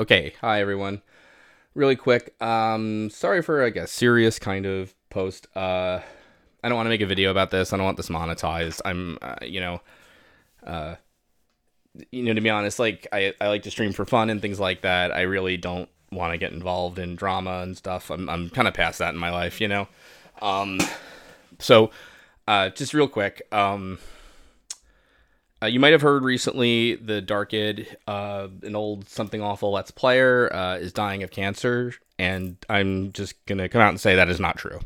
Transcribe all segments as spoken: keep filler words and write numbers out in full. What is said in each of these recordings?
Okay, hi everyone. Really quick, um, sorry for like a serious kind of post. Uh, I don't want to make a video about this. I don't want this monetized. I'm, uh, you know, uh, you know, to be honest, like I, I like to stream for fun and things like that. I really don't want to get involved in drama and stuff. I'm, I'm kind of past that in my life, you know. Um, so, uh, just real quick, um, Uh, you might have heard recently the Darkid, uh, an old something awful Let's Player, uh, is dying of cancer, and I'm just gonna come out and say that is not true.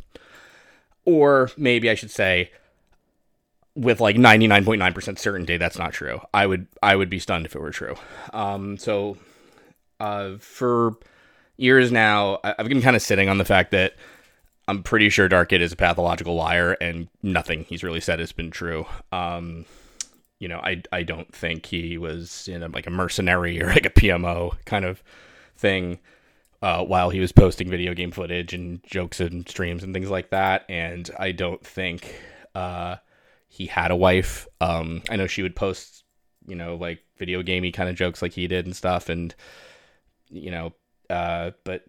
Or maybe I should say, with like ninety-nine point nine percent certainty, that's not true. I would I would be stunned if it were true. Um, so uh, for years now, I- I've been kind of sitting on the fact that I'm pretty sure Darkid is a pathological liar, and nothing he's really said has been true. Um, you know, I, I don't think he was in a, like a mercenary or like a P M O kind of thing uh, while he was posting video game footage and jokes and streams and things like that. And I don't think uh, he had a wife. Um, I know she would post, you know, like video gamey kind of jokes like he did and stuff. And, you know, uh, but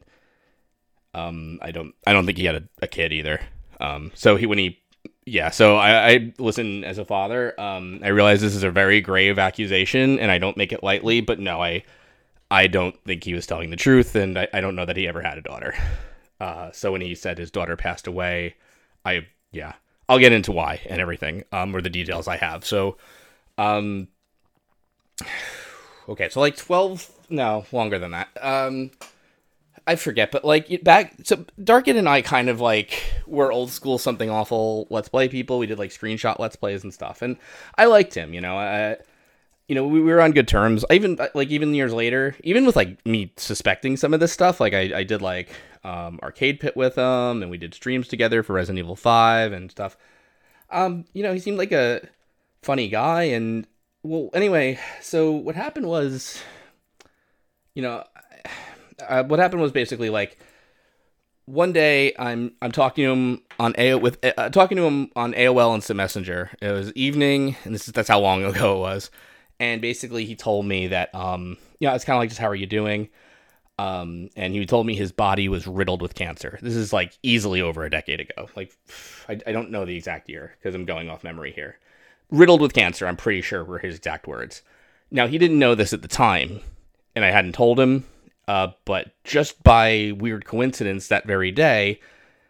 um, I don't I don't think he had a, a kid either. Um, so he when he Yeah, so I, I listen as a father. Um, I realize this is a very grave accusation, and I don't make it lightly. But no, I, I don't think he was telling the truth, and I, I don't know that he ever had a daughter. Uh, so when he said his daughter passed away, I yeah, I'll get into why and everything, um, or the details I have. So, um, okay, so like twelve, no, longer than that. Um, I forget, but like back, so Darkin and I kind of like were old school something awful Let's Play people. We did like screenshot Let's Plays and stuff, and I liked him. You know, I, you know, we, we were on good terms. I even like even years later, even with like me suspecting some of this stuff, like I, I did like um, Arcade Pit with him, and we did streams together for Resident Evil five and stuff. Um, you know, he seemed like a funny guy, and well, anyway, so what happened was, you know. Uh, what happened was basically like one day I'm I'm talking to him on A O with uh, talking to him on A O L Instant Messenger. It was evening, and this is that's how long ago it was. And basically, he told me that um you know it's kind of like just how are you doing? Um, and he told me his body was riddled with cancer. This is like easily over a decade ago. Like I, I don't know the exact year because I'm going off memory here. Riddled with cancer, I'm pretty sure were his exact words. Now he didn't know this at the time, and I hadn't told him. Uh, but just by weird coincidence, that very day,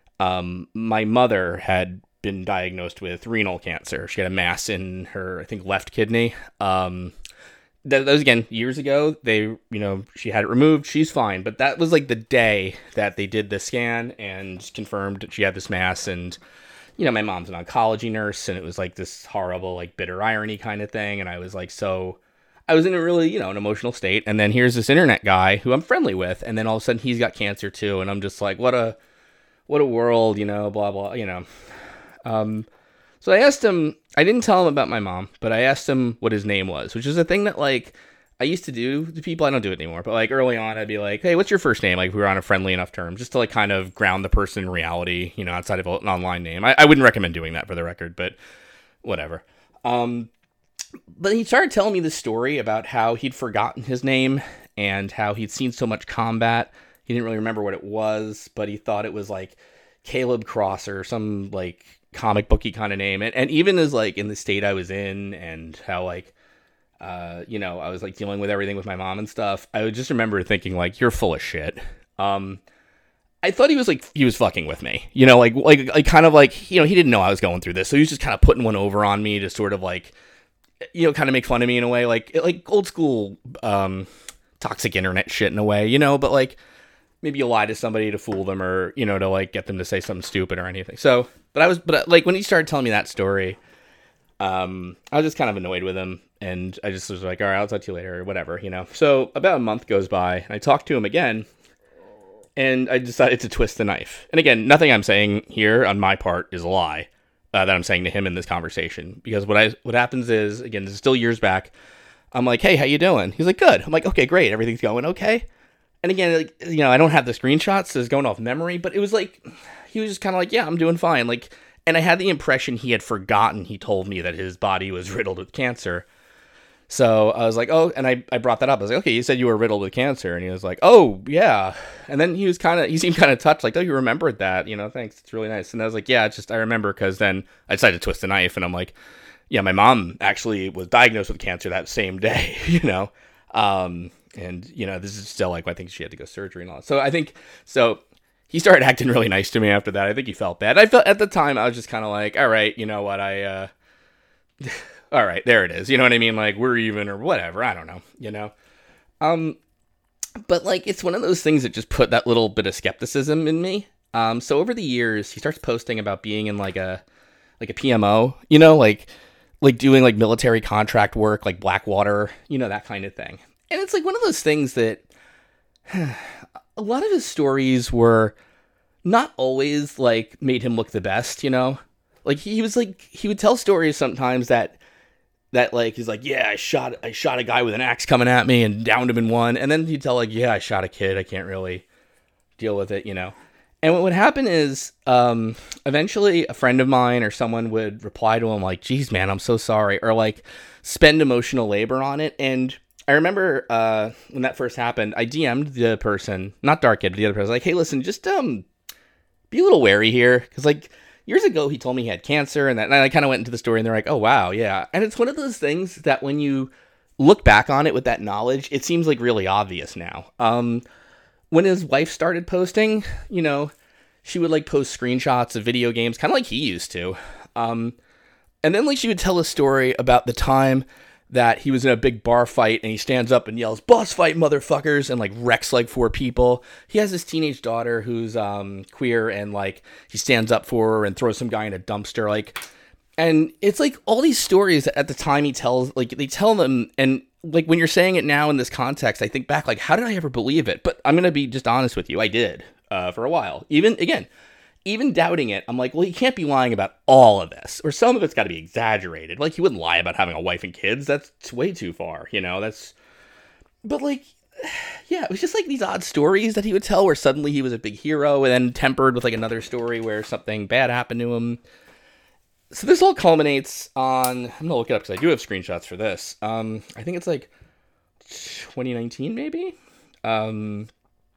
um, my mother had been diagnosed with renal cancer. She had a mass in her, I think, left kidney. Um, that, that was, again, years ago. They, you know, she had it removed. She's fine. But that was, like, the day that they did the scan and confirmed she had this mass. And, you know, my mom's an oncology nurse, and it was, like, this horrible, like, bitter irony kind of thing. And I was, like, so... I was in a really, you know, an emotional state, and then here's this internet guy who I'm friendly with, and then all of a sudden he's got cancer too, and I'm just like, what a, what a world, you know, blah, blah, you know. Um, so I asked him, I didn't tell him about my mom, but I asked him what his name was, which is a thing that, like, I used to do to people. I don't do it anymore, but, like, early on, I'd be like, hey, what's your first name? Like, we were on a friendly enough term, just to, like, kind of ground the person in reality, you know, outside of an online name. I, I wouldn't recommend doing that for the record, but whatever. Um... But he started telling me this story about how he'd forgotten his name and how he'd seen so much combat. He didn't really remember what it was, but he thought it was like Caleb Cross or some like comic booky kind of name. And, and even as like in the state I was in and how like, uh, you know, I was like dealing with everything with my mom and stuff. I would just remember thinking like, you're full of shit. Um, I thought he was like, he was fucking with me, you know, like, like, like kind of like, you know, he didn't know I was going through this. So he was just kind of putting one over on me to sort of like, you know, kind of make fun of me in a way, like like old school um, toxic internet shit in a way, you know, but like maybe you lie to somebody to fool them or, you know, to like get them to say something stupid or anything. So, but I was, but like when he started telling me that story, um, I was just kind of annoyed with him and I just was like, all right, I'll talk to you later or whatever, you know. So about a month goes by and I talked to him again and I decided to twist the knife. And again, nothing I'm saying here on my part is a lie. Uh, that I'm saying to him in this conversation, because what I what happens is, again, this is still years back. I'm like, hey, how you doing? He's like, good. I'm like, okay, great, everything's going okay. And again, like, you know, I don't have the screenshots, so it's going off memory, but it was like he was just kind of like, yeah, I'm doing fine. Like, and I had the impression he had forgotten. He told me that his body was riddled with cancer. So I was like, oh, and I, I brought that up. I was like, okay, you said you were riddled with cancer. And he was like, oh, yeah. And then he was kind of, he seemed kind of touched, like, oh, you remembered that, you know, thanks. It's really nice. And I was like, yeah, it's just, I remember because then I decided to twist the knife and I'm like, yeah, my mom actually was diagnosed with cancer that same day, you know? Um, and, you know, this is still like, I think she had to go surgery and all. So I think, so he started acting really nice to me after that. I think he felt bad. I felt at the time, I was just kind of like, all right, you know what, I, uh, all right, there it is. You know what I mean? Like, we're even or whatever. I don't know, you know? Um, but, like, it's one of those things that just put that little bit of skepticism in me. Um, so over the years, he starts posting about being in, like, a, like, a P M O, you know? Like, like, doing, like, military contract work, like Blackwater, you know, that kind of thing. And it's, like, one of those things that a lot of his stories were not always, like, made him look the best, you know? Like, he was, like, he would tell stories sometimes that That, like, he's like, yeah, I shot I shot a guy with an axe coming at me and downed him in one. And then he'd tell, like, yeah, I shot a kid. I can't really deal with it, you know. And what would happen is, um, eventually a friend of mine or someone would reply to him, like, geez, man, I'm so sorry. Or, like, spend emotional labor on it. And I remember uh, when that first happened, I D M'd the person, not Dark Kid, but the other person, like, hey, listen, just um, be a little wary here. Because, like, years ago, he told me he had cancer, and, that, and I kind of went into the story, and they're like, oh, wow, yeah. And it's one of those things that when you look back on it with that knowledge, it seems like really obvious now. Um, when his wife started posting, you know, she would, like, post screenshots of video games, kind of like he used to. Um, and then, like, she would tell a story about the time that he was in a big bar fight and he stands up and yells, boss fight, motherfuckers, and, like, wrecks, like, four people. He has this teenage daughter who's um, queer, and, like, he stands up for her and throws some guy in a dumpster, like, and it's, like, all these stories that at the time he tells, like, they tell them, and, like, when you're saying it now in this context, I think back, like, how did I ever believe it? But I'm going to be just honest with you, I did, uh, for a while. Even, again, even doubting it, I'm like, well, he can't be lying about all of this, or some of it's got to be exaggerated. Like, he wouldn't lie about having a wife and kids. That's way too far, you know, that's, but, like, yeah, it was just, like, these odd stories that he would tell where suddenly he was a big hero, and then tempered with, like, another story where something bad happened to him. So this all culminates on, I'm gonna look it up because I do have screenshots for this. Um, I think it's, like, twenty nineteen, maybe? Um...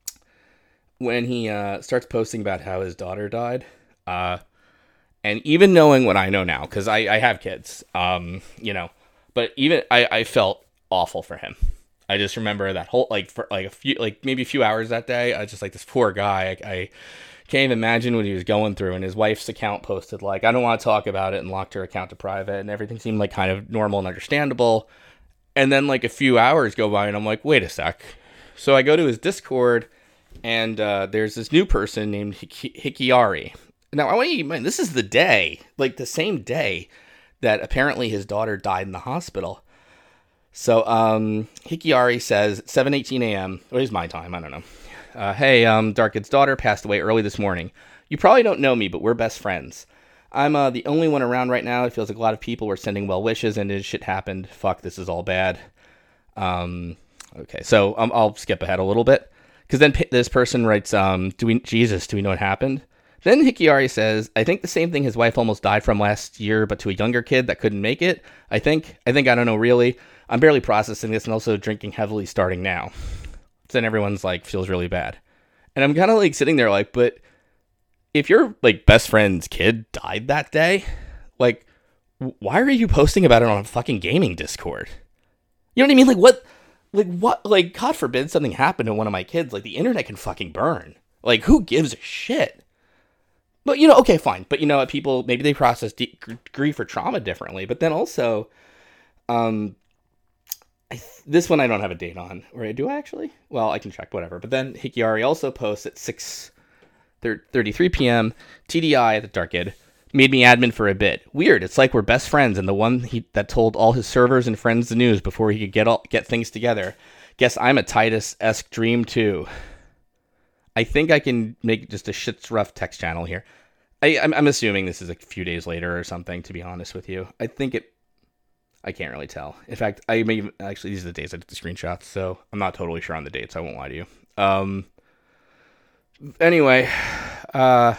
when he uh, starts posting about how his daughter died. Uh, and even knowing what I know now, because I, I have kids, um, you know, but even I, I felt awful for him. I just remember that whole, like, for like a few, like maybe a few hours that day, I was just like, this poor guy, I, I can't even imagine what he was going through. And his wife's account posted, like, I don't want to talk about it, and locked her account to private, and everything seemed like kind of normal and understandable. And then, like, a few hours go by and I'm like, wait a sec. So I go to his Discord, and uh, there's this new person named Hiki- Hikiari. Now, I want you to mind, this is the day, like the same day that apparently his daughter died in the hospital. So um, Hikiari says, seven eighteen a.m., what is my time? I don't know. Uh, hey, um, Darkid's daughter passed away early this morning. You probably don't know me, but we're best friends. I'm uh, the only one around right now. It feels like a lot of people were sending well wishes, and this shit happened. Fuck, this is all bad. Um, okay, so um, I'll skip ahead a little bit. Because then p- this person writes, um, do we, Jesus, do we know what happened? Then Hikiari says, I think the same thing his wife almost died from last year, but to a younger kid that couldn't make it. I think, I think, I don't know, really. I'm barely processing this and also drinking heavily starting now. So then everyone's like, feels really bad. And I'm kind of like sitting there like, but if your like best friend's kid died that day, like, why are you posting about it on a fucking gaming Discord? You know what I mean? Like, what? Like, what? Like, God forbid something happened to one of my kids. Like, the internet can fucking burn. Like, who gives a shit? But, you know, okay, fine. But, you know, people, maybe they process de- grief or trauma differently. But then also, um, I th- this one I don't have a date on. Or do I actually? Well, I can check, whatever. But then Hikiari also posts at six thirty-three p.m. T D I at the Dark Kid made me admin for a bit. Weird. It's like we're best friends, and the one he, that told all his servers and friends the news before he could get all, get things together. Guess I'm a Titus-esque dream too. I think I can make just a shit's rough text channel here. I, I'm, I'm assuming this is a few days later or something, to be honest with you. I think it... I can't really tell. In fact, I may... Actually, these are the days I took the screenshots, so I'm not totally sure on the dates. I won't lie to you. Um... Anyway, uh,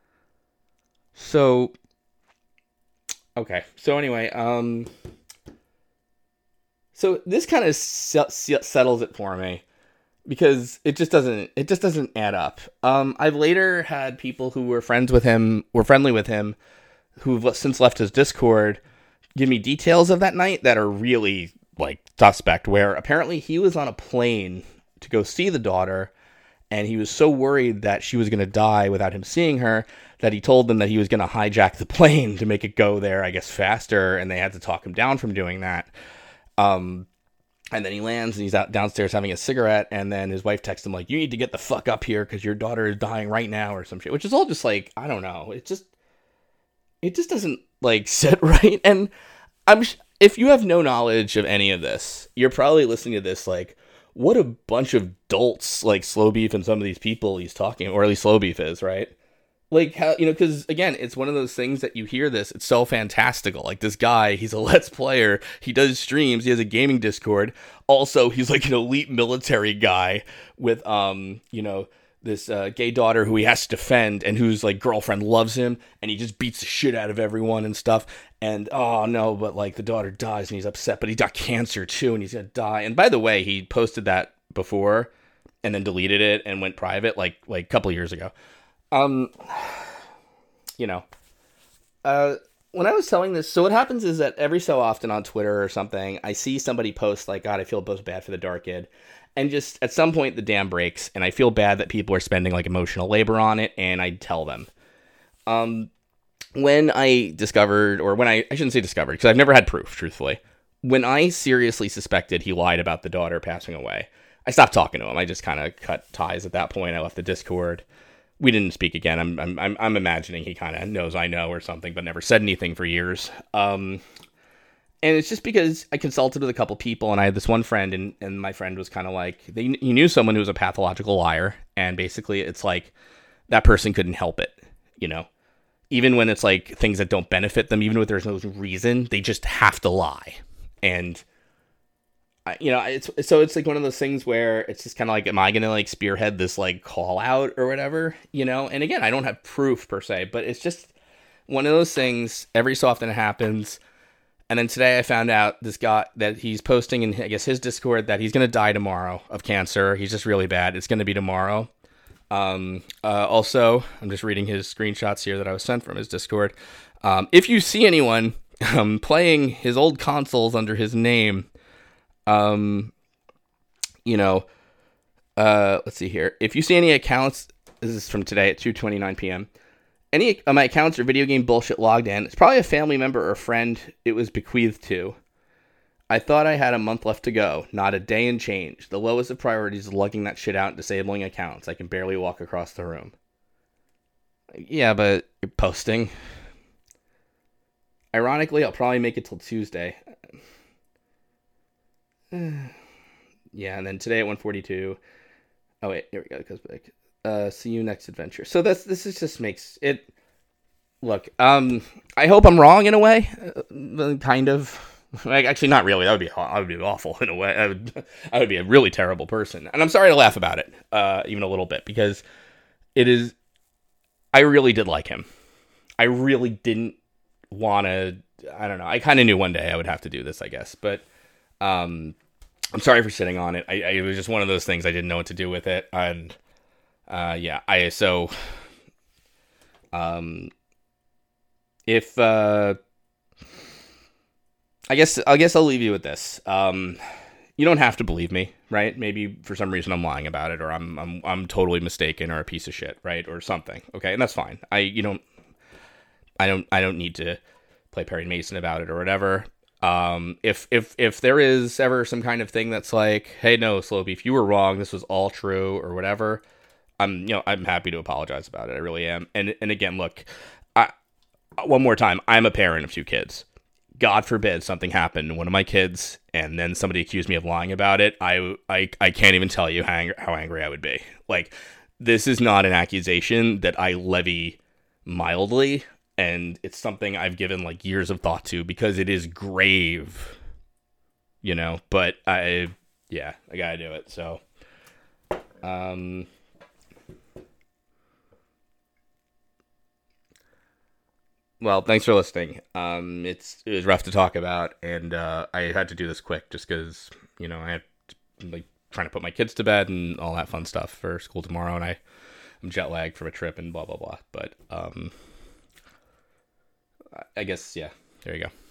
so, okay, so anyway, um, So this kind of settles it for me because it just doesn't it just doesn't add up. Um, I've later had people who were friends with him, were friendly with him, who've since left his Discord, give me details of that night that are really like suspect. Where apparently he was on a plane to go see the daughter, and he was so worried that she was going to die without him seeing her that he told them that he was going to hijack the plane to make it go there, I guess, faster, and they had to talk him down from doing that. Um, and then he lands and he's out downstairs having a cigarette, and then his wife texts him like, "You need to get the fuck up here because your daughter is dying right now," or some shit, which is all just like, I don't know. It just, it just doesn't like sit right. And I'm, if you have no knowledge of any of this, you're probably listening to this like, what a bunch of dolts like Slow Beef and some of these people he's talking, or at least Slow Beef is, right? Like, how, you know, because, again, it's one of those things that you hear this, it's so fantastical. Like, this guy, he's a Let's Player, he does streams, he has a gaming Discord. Also, he's, like, an elite military guy with, um, you know, this uh, gay daughter who he has to defend and whose, like, girlfriend loves him, and he just beats the shit out of everyone and stuff. And, oh, no, but, like, the daughter dies, and he's upset, but he's got cancer, too, and he's gonna die. And, by the way, he posted that before and then deleted it and went private, like, like a couple years ago. Um, you know, uh, when I was telling this, so what happens is that every so often on Twitter or something, I see somebody post like, "God, I feel both bad for the Dark Kid," and just at some point the dam breaks, and I feel bad that people are spending like emotional labor on it, and I tell them. Um, when I discovered, or when I, I shouldn't say discovered, because I've never had proof, truthfully. When I seriously suspected he lied about the daughter passing away, I stopped talking to him. I just kind of cut ties at that point. I left the Discord. We didn't speak again. I'm I'm I'm, I'm imagining he kind of knows I know or something, but never said anything for years. Um, and it's just because I consulted with a couple people, and I had this one friend, and, and my friend was kind of like, they, he knew someone who was a pathological liar, and basically it's like that person couldn't help it, you know? Even when it's like things that don't benefit them, even if there's no reason, they just have to lie. And you know, it's so it's like one of those things where it's just kind of like, am I gonna like spearhead this like call out or whatever, you know? And again, I don't have proof per se, but it's just one of those things. Every so often it happens. And then today I found out this guy that he's posting in, I guess, his Discord that he's gonna die tomorrow of cancer. He's just really bad. It's gonna be tomorrow. Um, uh, also, I'm just reading his screenshots here that I was sent from his Discord. Um, if you see anyone um, playing his old consoles under his name, Um, you know, uh, let's see here. If you see any accounts, this is from today at two twenty-nine p.m. Any of my accounts or video game bullshit logged in, it's probably a family member or a friend it was bequeathed to. I thought I had a month left to go. Not a day and change. The lowest of priorities is lugging that shit out and disabling accounts. I can barely walk across the room. Yeah, but you're posting. Ironically, I'll probably make it till Tuesday. Yeah, and then today at one forty-two. Oh wait, here we go. It goes back. Uh, see you next adventure. So that's this is just makes it. Look, um, I hope I'm wrong in a way. Uh, kind of. Like, actually, not really. That would be I would be awful in a way. I would I would be a really terrible person, and I'm sorry to laugh about it, uh, even a little bit, because it is. I really did like him. I really didn't want to. I don't know. I kind of knew one day I would have to do this, I guess, but. Um, I'm sorry for sitting on it. I, I, it was just one of those things. I didn't know what to do with it. And, uh, yeah, I, so, um, if, uh, I guess, I guess I'll leave you with this. Um, you don't have to believe me, right? Maybe for some reason I'm lying about it, or I'm, I'm, I'm totally mistaken, or a piece of shit, right? Or something. Okay. And that's fine. I, you don't, I don't, I don't need to play Perry Mason about it or whatever. Um, if, if, if there is ever some kind of thing that's like, hey, no, Slow Beef, you were wrong, this was all true or whatever, I'm, you know, I'm happy to apologize about it. I really am. And, and again, look, I, one more time, I'm a parent of two kids. God forbid something happened to one of my kids and then somebody accused me of lying about it. I, I, I can't even tell you how angry, how angry I would be. Like, this is not an accusation that I levy mildly. And it's something I've given like years of thought to because it is grave, you know, but I, yeah, I gotta do it. So, um, Well, thanks for listening. Um, it's it was rough to talk about, and uh, I had to do this quick just because you know I had to, like trying to put my kids to bed and all that fun stuff for school tomorrow, and I I'm jet lagged from a trip and blah blah blah. But um, I guess yeah, there you go.